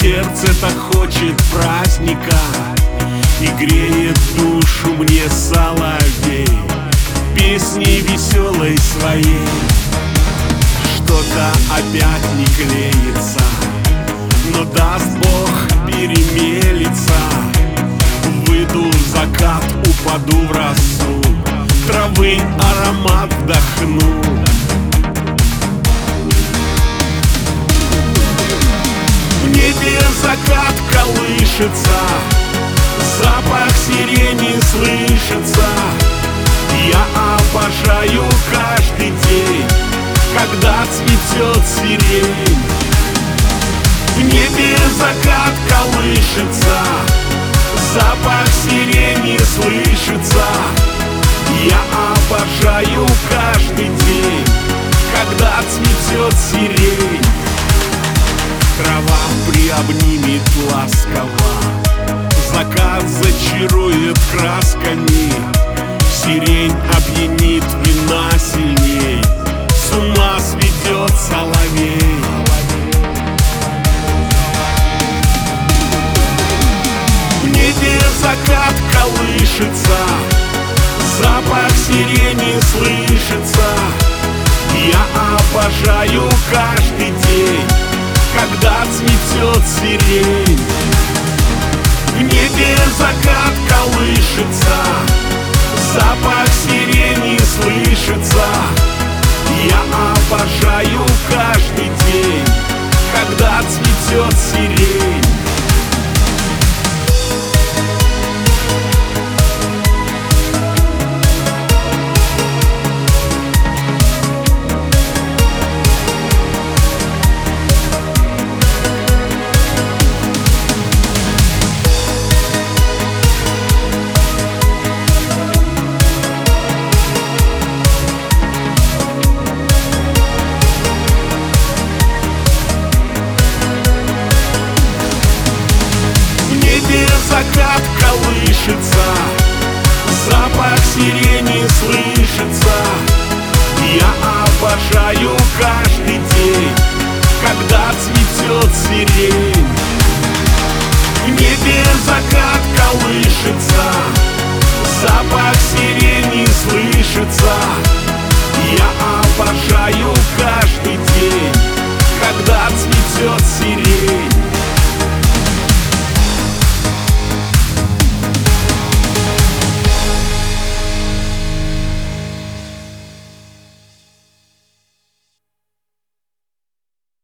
сердце так хочет праздника, и греет душу мне соловей песней веселой своей. Что-то опять не клеится, но даст Бог перемелится. Выйду в закат, упаду в росу, травы аромат вдохну. В небе закат колышется, запах сирени слышится. Я обожаю каждый день, когда цветет сирень. В небе закат колышется, запах сирени слышится. Я обожаю каждый день, когда цветет сирень. Трава приобнимет ласково, закат зачарует красками. Сирень опьянит вина сильней, с ума сведет соловей. В небе закат колышется, запах сирени слышится. Я обожаю каждый день, когда цветет сирень. В небе закат колышется, запах сирени слышится. Я обожаю каждый день, когда цветет сирень. Закат колышется, запах сирени слышится. Я обожаю каждый день, когда цветет сирень. В небе закат колышется, запах сирени